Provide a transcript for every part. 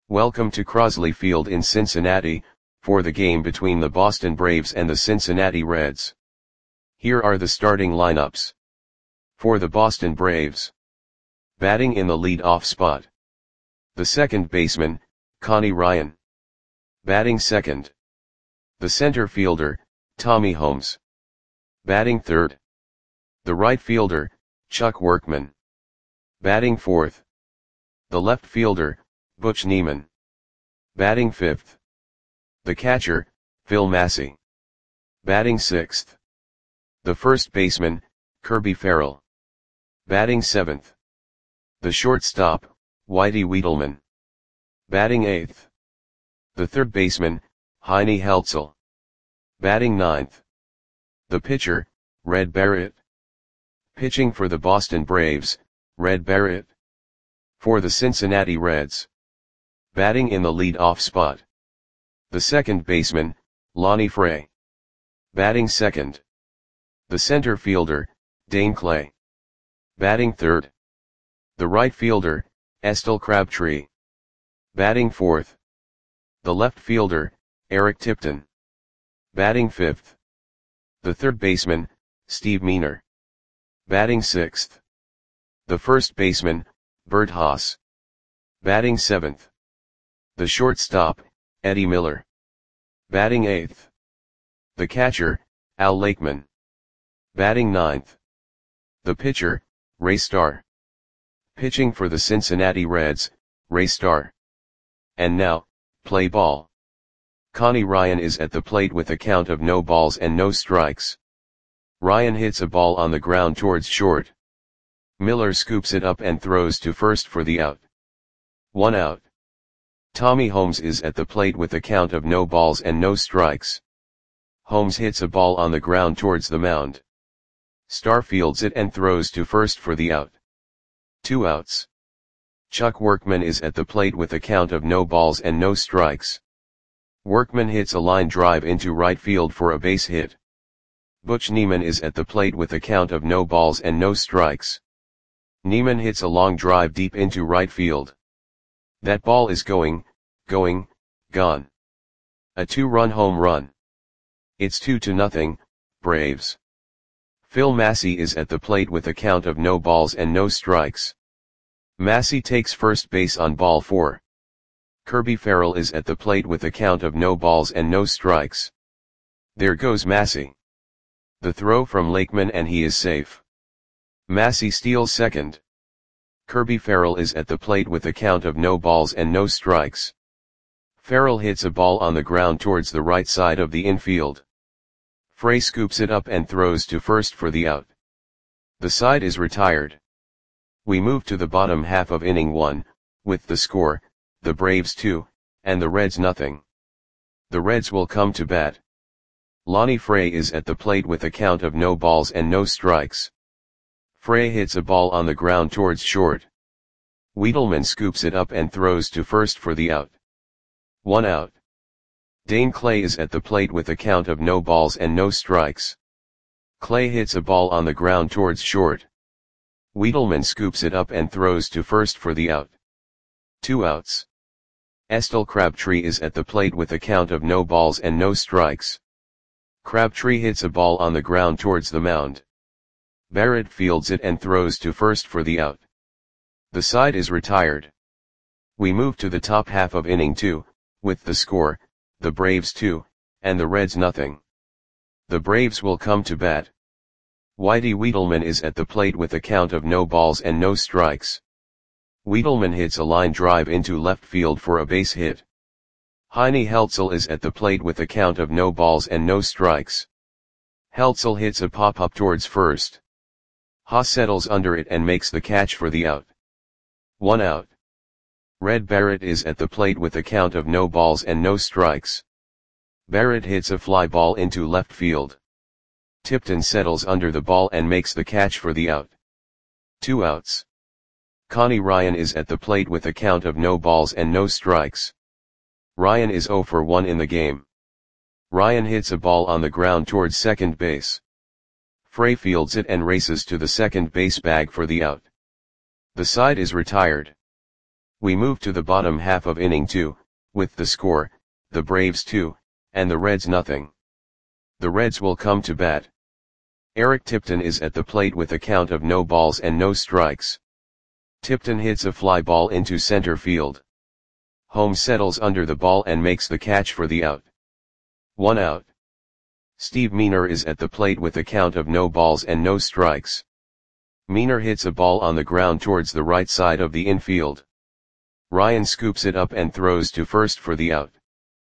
Welcome to Crosley Field in Cincinnati, for the game between the Boston Braves and the Cincinnati Reds. Here are the starting lineups. For the Boston Braves. Batting in the lead-off spot. The second baseman, Connie Ryan. Batting second. The center fielder, Tommy Holmes. Batting third. The right fielder, Chuck Workman. Batting fourth. The left fielder, Butch Niemann. Batting fifth. The catcher, Phil Massey. Batting sixth. The first baseman, Kirby Farrell. Batting seventh. The shortstop, Whitey Wiedelman. Batting eighth. The third baseman, Heine Heltzel. Batting ninth. The pitcher, Red Barrett. Pitching for the Boston Braves, Red Barrett. For the Cincinnati Reds. Batting in the lead-off spot. The second baseman, Lonnie Fray. Batting second. The center fielder, Dane Clay. Batting third. The right fielder, Estelle Crabtree. Batting fourth. The left fielder, Eric Tipton. Batting fifth. The third baseman, Steve Meaner. Batting sixth. The first baseman, Bert Haas. Batting seventh. The shortstop, Eddie Miller. Batting eighth. The catcher, Al Lakeman. Batting ninth. The pitcher, Ray Starr. Pitching for the Cincinnati Reds, Ray Starr. And now, play ball. Connie Ryan is at the plate with a count of no balls and no strikes. Ryan hits a ball on the ground towards short. Miller scoops it up and throws to first for the out. 1 out. Tommy Holmes is at the plate with a count of no balls and no strikes. Holmes hits a ball on the ground towards the mound. Starr fields it and throws to first for the out. 2 outs. Chuck Workman is at the plate with a count of no balls and no strikes. Workman hits a line drive into right field for a base hit. Butch Niemann is at the plate with a count of no balls and no strikes. Niemann hits a long drive deep into right field. That ball is gone. A 2-run home run. It's 2-0, Braves. Phil Massey is at the plate with a count of no balls and no strikes. Massey takes first base on ball 4. Kirby Farrell is at the plate with a count of no balls and no strikes. There goes Massey. The throw from Lakeman and he is safe. Massey steals second. Kirby Farrell is at the plate with a count of no balls and no strikes. Farrell hits a ball on the ground towards the right side of the infield. Fray scoops it up and throws to first for the out. The side is retired. We move to the bottom half of inning 1, with the score, the Braves 2, and the Reds nothing. The Reds will come to bat. Lonnie Fray is at the plate with a count of no balls and no strikes. Fray hits a ball on the ground towards short. Wiedelman scoops it up and throws to first for the out. 1 out. Dane Clay is at the plate with a count of no balls and no strikes. Clay hits a ball on the ground towards short. Wiedelman scoops it up and throws to first for the out. 2 outs. Estelle Crabtree is at the plate with a count of no balls and no strikes. Crabtree hits a ball on the ground towards the mound. Barrett fields it and throws to first for the out. The side is retired. We move to the top half of inning 2, with the score, the Braves 2, and the Reds nothing. The Braves will come to bat. Whitey Wiedelman is at the plate with a count of no balls and no strikes. Wiedelman hits a line drive into left field for a base hit. Heine Heltzel is at the plate with a count of no balls and no strikes. Heltzel hits a pop-up towards first. Haas settles under it and makes the catch for the out. 1 out. Red Barrett is at the plate with a count of no balls and no strikes. Barrett hits a fly ball into left field. Tipton settles under the ball and makes the catch for the out. 2 outs. Connie Ryan is at the plate with a count of no balls and no strikes. Ryan is 0 for 1 in the game. Ryan hits a ball on the ground towards second base. Fray fields it and races to the second base bag for the out. The side is retired. We move to the bottom half of inning 2, with the score, the Braves 2, and the Reds nothing. The Reds will come to bat. Eric Tipton is at the plate with a count of no balls and no strikes. Tipton hits a fly ball into center field. Holmes settles under the ball and makes the catch for the out. 1 out. Steve Meaner is at the plate with a count of no balls and no strikes. Meaner hits a ball on the ground towards the right side of the infield. Ryan scoops it up and throws to first for the out.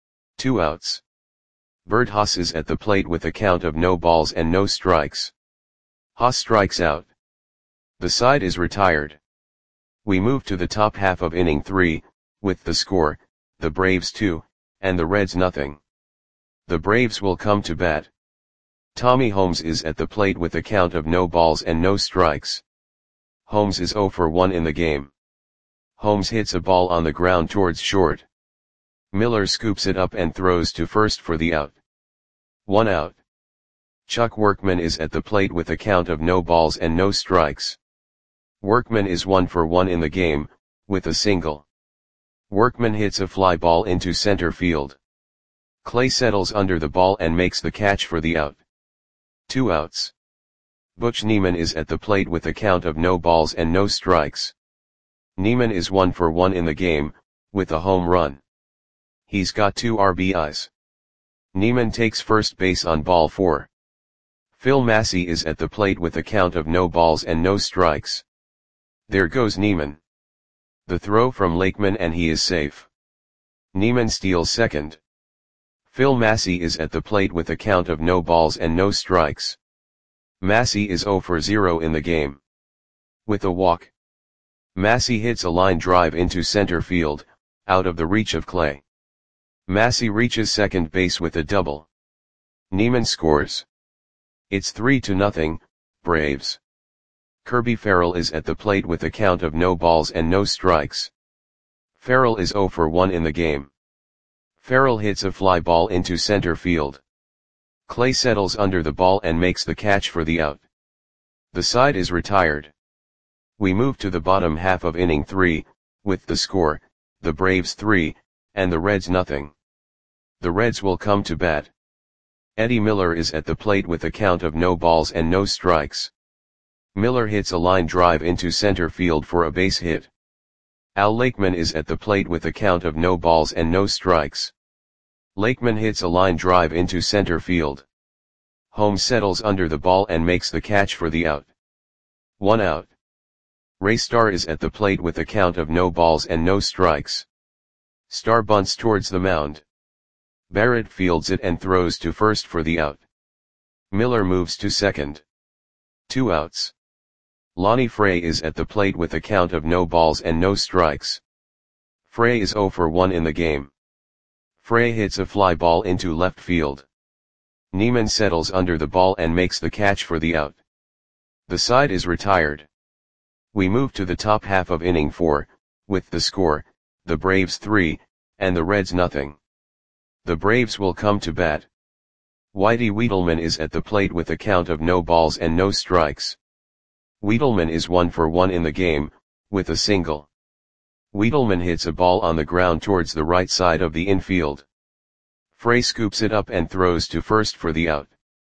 2 outs. Bert Haas is at the plate with a count of no balls and no strikes. Haas strikes out. The side is retired. We move to the top half of inning 3, with the score, the Braves 2, and the Reds nothing. The Braves will come to bat. Tommy Holmes is at the plate with a count of no balls and no strikes. Holmes is 0 for 1 in the game. Holmes hits a ball on the ground towards short. Miller scoops it up and throws to first for the out. 1 out. Chuck Workman is at the plate with a count of no balls and no strikes. Workman is 1 for 1 in the game, with a single. Workman hits a fly ball into center field. Clay settles under the ball and makes the catch for the out. 2 outs. Butch Neiman is at the plate with a count of no balls and no strikes. Neiman is 1 for 1 in the game, with a home run. He's got 2 RBIs. Neiman takes first base on ball 4. Phil Massey is at the plate with a count of no balls and no strikes. There goes Neiman. The throw from Lakeman and he is safe. Neiman steals second. Phil Massey is at the plate with a count of no balls and no strikes. Massey is 0 for 0 in the game. With a walk. Massey hits a line drive into center field, out of the reach of Clay. Massey reaches second base with a double. Neiman scores. It's 3-0, Braves. Kirby Farrell is at the plate with a count of no balls and no strikes. Farrell is 0 for 1 in the game. Farrell hits a fly ball into center field. Clay settles under the ball and makes the catch for the out. The side is retired. We move to the bottom half of inning 3, with the score, the Braves 3, and the Reds nothing. The Reds will come to bat. Eddie Miller is at the plate with a count of no balls and no strikes. Miller hits a line drive into center field for a base hit. Al Lakeman is at the plate with a count of no balls and no strikes. Lakeman hits a line drive into center field. Holmes settles under the ball and makes the catch for the out. 1 out. Ray Starr is at the plate with a count of no balls and no strikes. Starr bunts towards the mound. Barrett fields it and throws to first for the out. Miller moves to second. 2 outs. Lonnie Frey is at the plate with a count of no balls and no strikes. Frey is 0 for 1 in the game. Frey hits a fly ball into left field. Neiman settles under the ball and makes the catch for the out. The side is retired. We move to the top half of inning 4, with the score, the Braves 3, and the Reds nothing. The Braves will come to bat. Whitey Wiedelman is at the plate with a count of no balls and no strikes. Wiedelman is 1 for 1 in the game, with a single. Wiedelman hits a ball on the ground towards the right side of the infield. Frey scoops it up and throws to first for the out.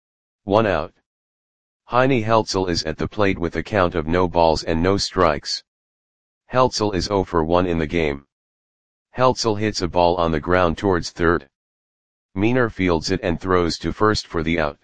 1 out. Heine Heltzel is at the plate with a count of no balls and no strikes. Heltzel is 0 for 1 in the game. Heltzel hits a ball on the ground towards third. Meaner fields it and throws to first for the out.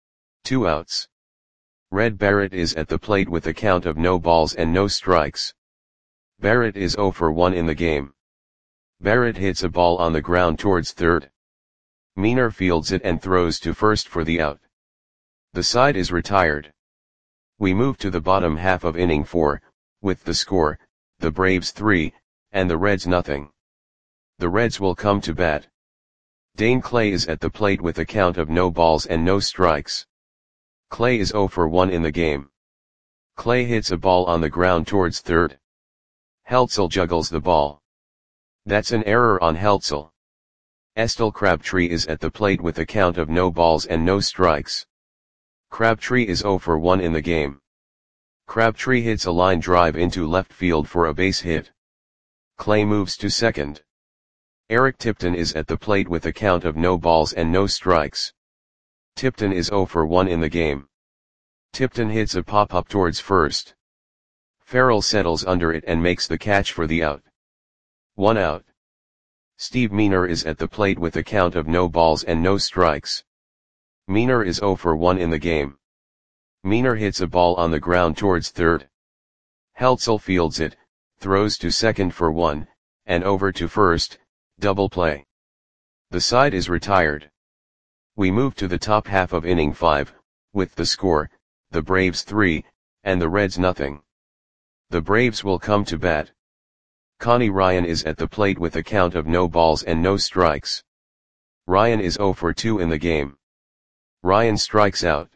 2 outs. Red Barrett is at the plate with a count of no balls and no strikes. Barrett is 0 for 1 in the game. Barrett hits a ball on the ground towards third. Meaner fields it and throws to first for the out. The side is retired. We move to the bottom half of inning 4, with the score, the Braves 3, and the Reds nothing. The Reds will come to bat. Dane Clay is at the plate with a count of no balls and no strikes. Clay is 0 for 1 in the game. Clay hits a ball on the ground towards third. Heltzel juggles the ball. That's an error on Heltzel. Estel Crabtree is at the plate with a count of no balls and no strikes. Crabtree is 0 for 1 in the game. Crabtree hits a line drive into left field for a base hit. Clay moves to second. Eric Tipton is at the plate with a count of no balls and no strikes. Tipton is 0 for 1 in the game. Tipton hits a pop-up towards first. Farrell settles under it and makes the catch for the out. 1 out. Steve Meaner is at the plate with a count of no balls and no strikes. Meaner is 0 for 1 in the game. Meaner hits a ball on the ground towards third. Heltzel fields it, throws to second for 1, and over to first, double play. The side is retired. We move to the top half of inning 5, with the score, the Braves 3, and the Reds nothing. The Braves will come to bat. Connie Ryan is at the plate with a count of no balls and no strikes. Ryan is 0 for 2 in the game. Ryan strikes out.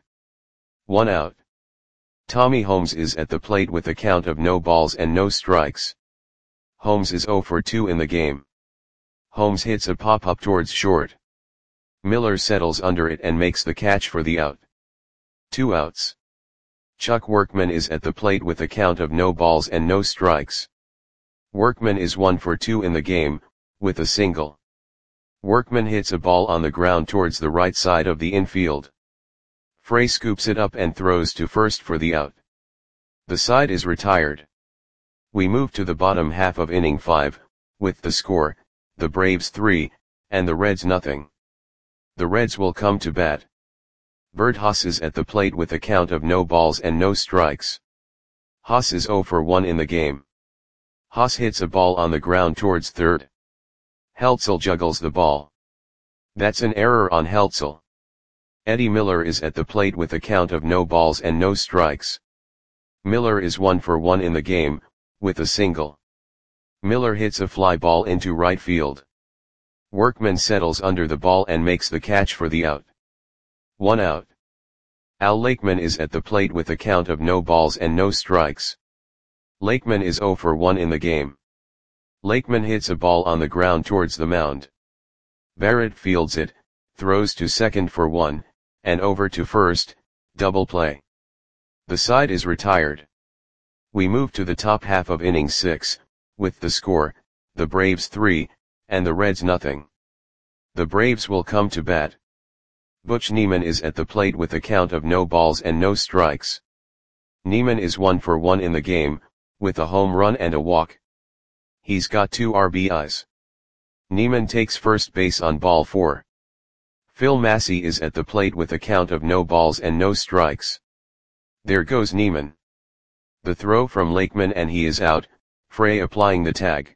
1 out. Tommy Holmes is at the plate with a count of no balls and no strikes. Holmes is 0 for 2 in the game. Holmes hits a pop-up towards short. Miller settles under it and makes the catch for the out. 2 outs. Chuck Workman is at the plate with a count of no balls and no strikes. Workman is 1 for 2 in the game, with a single. Workman hits a ball on the ground towards the right side of the infield. Frey scoops it up and throws to first for the out. The side is retired. We move to the bottom half of inning 5, with the score, the Braves 3, and the Reds nothing. The Reds will come to bat. Bert Haas is at the plate with a count of no balls and no strikes. Haas is 0 for 1 in the game. Haas hits a ball on the ground towards third. Heltzel juggles the ball. That's an error on Heltzel. Eddie Miller is at the plate with a count of no balls and no strikes. Miller is 1 for 1 in the game, with a single. Miller hits a fly ball into right field. Workman settles under the ball and makes the catch for the out. 1 out. Al Lakeman is at the plate with a count of no balls and no strikes. Lakeman is 0 for 1 in the game. Lakeman hits a ball on the ground towards the mound. Barrett fields it, throws to second for 1, and over to first, double play. The side is retired. We move to the top half of inning 6, with the score, the Braves 3, and the Reds nothing. The Braves will come to bat. Butch Neiman is at the plate with a count of no balls and no strikes. Neiman is 1 for 1 in the game, with a home run and a walk. He's got 2 RBIs. Neiman takes first base on ball 4. Phil Massey is at the plate with a count of no balls and no strikes. There goes Neiman. The throw from Lakeman and he is out, Frey applying the tag.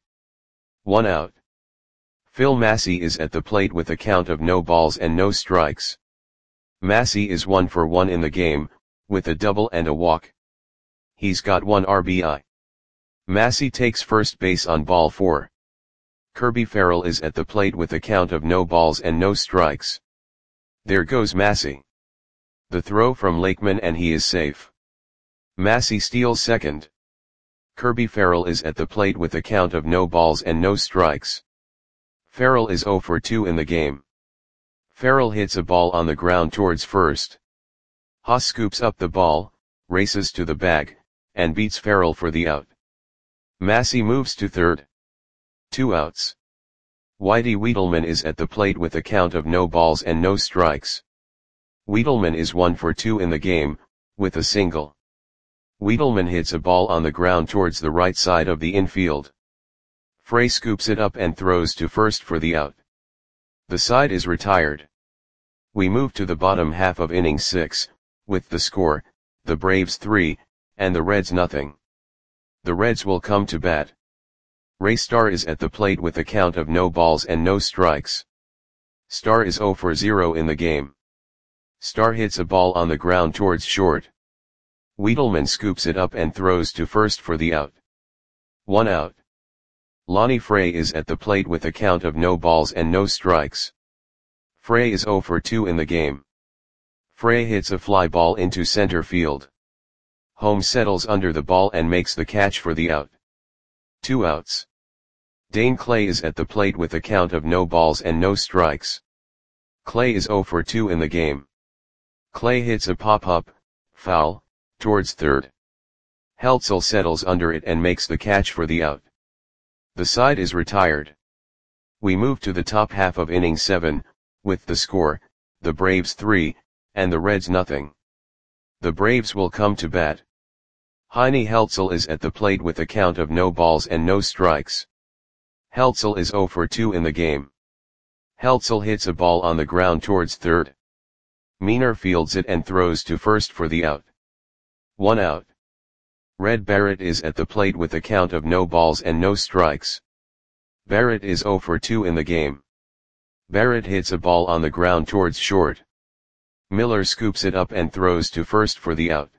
1 out. Phil Massey is at the plate with a count of no balls and no strikes. Massey is 1 for 1 in the game, with a double and a walk. He's got 1 RBI. Massey takes first base on ball 4. Kirby Farrell is at the plate with a count of no balls and no strikes. There goes Massey. The throw from Lakeman and he is safe. Massey steals second. Kirby Farrell is at the plate with a count of no balls and no strikes. Farrell is 0 for 2 in the game. Farrell hits a ball on the ground towards first. Haas scoops up the ball, races to the bag, and beats Farrell for the out. Massey moves to third. 2 outs. Whitey Wiedelman is at the plate with a count of no balls and no strikes. Wiedelman is 1 for 2 in the game, with a single. Wiedelman hits a ball on the ground towards the right side of the infield. Frey scoops it up and throws to first for the out. The side is retired. We move to the bottom half of inning 6, with the score, the Braves 3, and the Reds nothing. The Reds will come to bat. Ray Starr is at the plate with a count of no balls and no strikes. Starr is 0 for 0 in the game. Starr hits a ball on the ground towards short. Wiedelman scoops it up and throws to first for the out. 1 out. Lonnie Frey is at the plate with a count of no balls and no strikes. Frey is 0 for 2 in the game. Frey hits a fly ball into center field. Holmes settles under the ball and makes the catch for the out. 2 outs. Dane Clay is at the plate with a count of no balls and no strikes. Clay is 0 for 2 in the game. Clay hits a pop-up, foul, towards third. Heltzel settles under it and makes the catch for the out. The side is retired. We move to the top half of inning 7, with the score, the Braves 3, and the Reds nothing. The Braves will come to bat. Heine Heltzel is at the plate with a count of no balls and no strikes. Heltzel is 0 for 2 in the game. Heltzel hits a ball on the ground towards third. Meaner fields it and throws to first for the out. 1 out. Red Barrett is at the plate with a count of no balls and no strikes. Barrett is 0 for 2 in the game. Barrett hits a ball on the ground towards short. Miller scoops it up and throws to first for the out.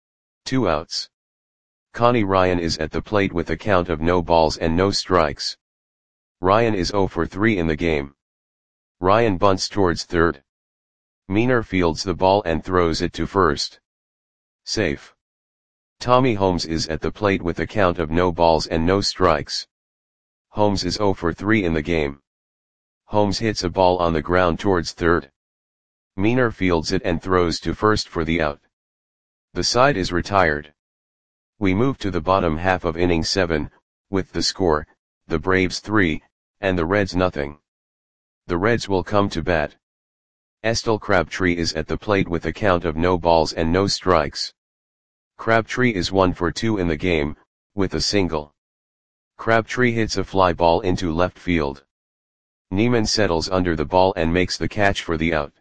2 outs. Connie Ryan is at the plate with a count of no balls and no strikes. Ryan is 0 for 3 in the game. Ryan bunts towards third. Meaner fields the ball and throws it to first. Safe. Tommy Holmes is at the plate with a count of no balls and no strikes. Holmes is 0 for 3 in the game. Holmes hits a ball on the ground towards third. Meaner fields it and throws to first for the out. The side is retired. We move to the bottom half of inning 7, with the score, the Braves 3, and the Reds nothing. The Reds will come to bat. Estelle Crabtree is at the plate with a count of no balls and no strikes. Crabtree is 1 for 2 in the game, with a single. Crabtree hits a fly ball into left field. Neiman settles under the ball and makes the catch for the out.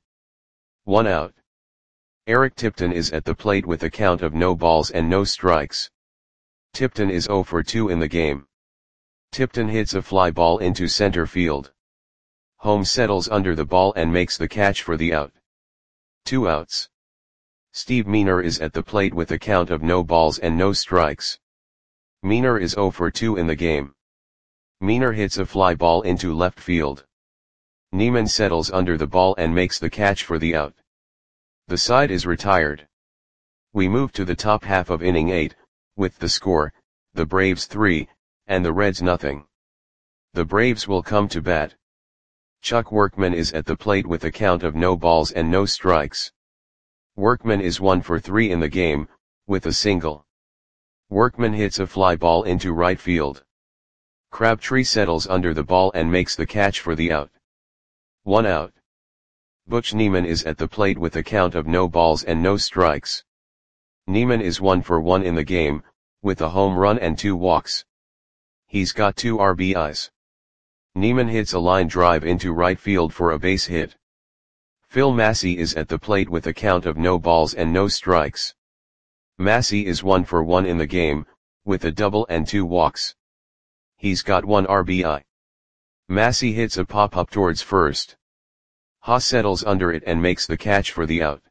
1 out. Eric Tipton is at the plate with a count of no balls and no strikes. Tipton is 0 for 2 in the game. Tipton hits a fly ball into center field. Holmes settles under the ball and makes the catch for the out. 2 outs. Steve Meaner is at the plate with a count of no balls and no strikes. Meaner is 0 for 2 in the game. Meaner hits a fly ball into left field. Neiman settles under the ball and makes the catch for the out. The side is retired. We move to the top half of inning 8, with the score, the Braves 3, and the Reds nothing. The Braves will come to bat. Chuck Workman is at the plate with a count of no balls and no strikes. Workman is 1 for 3 in the game, with a single. Workman hits a fly ball into right field. Crabtree settles under the ball and makes the catch for the out. 1 out. Butch Neiman is at the plate with a count of no balls and no strikes. Neiman is 1 for 1 in the game, with a home run and 2 walks. He's got 2 RBIs. Neiman hits a line drive into right field for a base hit. Phil Massey is at the plate with a count of no balls and no strikes. Massey is 1 for 1 in the game, with a double and 2 walks. He's got 1 RBI. Massey hits a pop-up towards first. Haas settles under it and makes the catch for the out.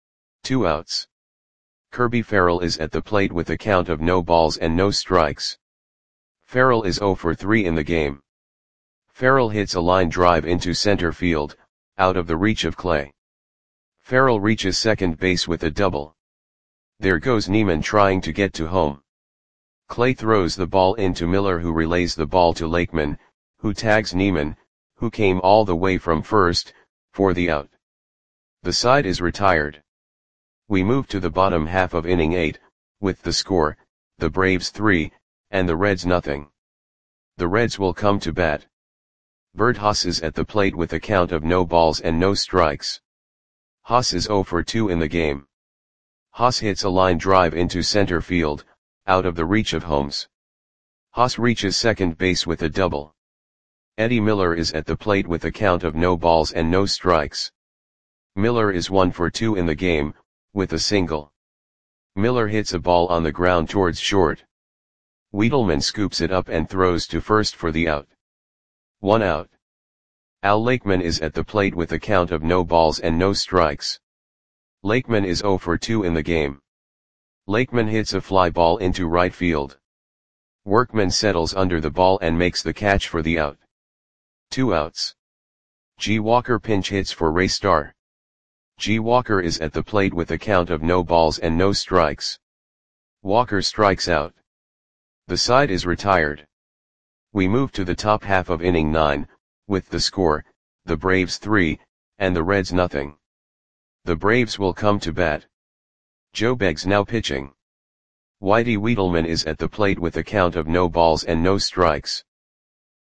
2 outs. Kirby Farrell is at the plate with a count of no balls and no strikes. Farrell is 0 for 3 in the game. Farrell hits a line drive into center field, out of the reach of Clay. Farrell reaches second base with a double. There goes Neiman trying to get to home. Clay throws the ball into Miller, who relays the ball to Lakeman, who tags Neiman, who came all the way from first, for the out. The side is retired. We move to the bottom half of inning 8, with the score, the Braves 3, and the Reds nothing. The Reds will come to bat. Bert Haas is at the plate with a count of no balls and no strikes. Haas is 0 for 2 in the game. Haas hits a line drive into center field, out of the reach of Holmes. Haas reaches second base with a double. Eddie Miller is at the plate with a count of no balls and no strikes. Miller is 1 for 2 in the game, with a single. Miller hits a ball on the ground towards short. Wiedelman scoops it up and throws to first for the out. 1 out. Al Lakeman is at the plate with a count of no balls and no strikes. Lakeman is 0 for 2 in the game. Lakeman hits a fly ball into right field. Workman settles under the ball and makes the catch for the out. 2 outs. G. Walker pinch hits for Ray Starr. G. Walker is at the plate with a count of no balls and no strikes. Walker strikes out. The side is retired. We move to the top half of inning 9, with the score, the Braves 3, and the Reds nothing. The Braves will come to bat. Joe Beggs now pitching. Whitey Wiedelman is at the plate with a count of no balls and no strikes.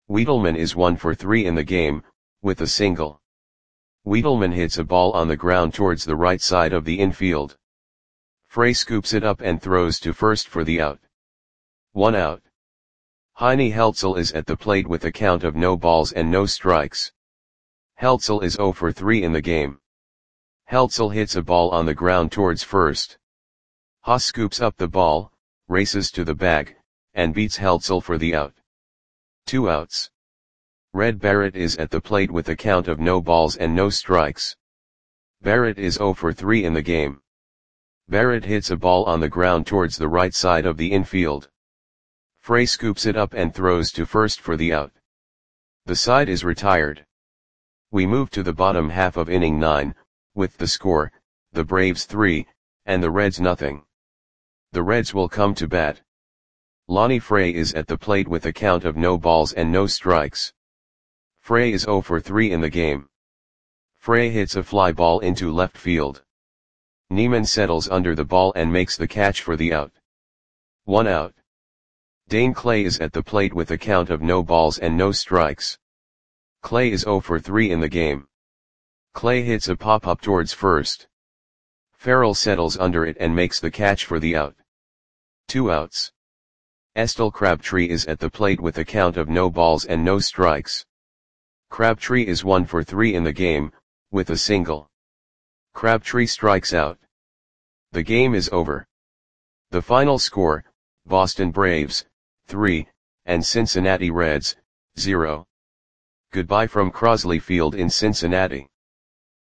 Wiedelman is 1 for 3 in the game, with a single. Wiedelman hits a ball on the ground towards the right side of the infield. Frey scoops it up and throws to first for the out. 1 out. Heine Heltzel is at the plate with a count of no balls and no strikes. Heltzel is 0 for 3 in the game. Heltzel hits a ball on the ground towards first. Haas scoops up the ball, races to the bag, and beats Heltzel for the out. 2 outs. Red Barrett is at the plate with a count of no balls and no strikes. Barrett is 0 for 3 in the game. Barrett hits a ball on the ground towards the right side of the infield. Frey scoops it up and throws to first for the out. The side is retired. We move to the bottom half of inning 9, with the score, the Braves 3, and the Reds nothing. The Reds will come to bat. Lonnie Frey is at the plate with a count of no balls and no strikes. Frey is 0 for 3 in the game. Frey hits a fly ball into left field. Neiman settles under the ball and makes the catch for the out. 1 out. Dane Clay is at the plate with a count of no balls and no strikes. Clay is 0 for 3 in the game. Clay hits a pop-up towards first. Farrell settles under it and makes the catch for the out. 2 outs. Estelle Crabtree is at the plate with a count of no balls and no strikes. Crabtree is 1 for 3 in the game, with a single. Crabtree strikes out. The game is over. The final score, Boston Braves, 3, and Cincinnati Reds, 0. Goodbye from Crosley Field in Cincinnati.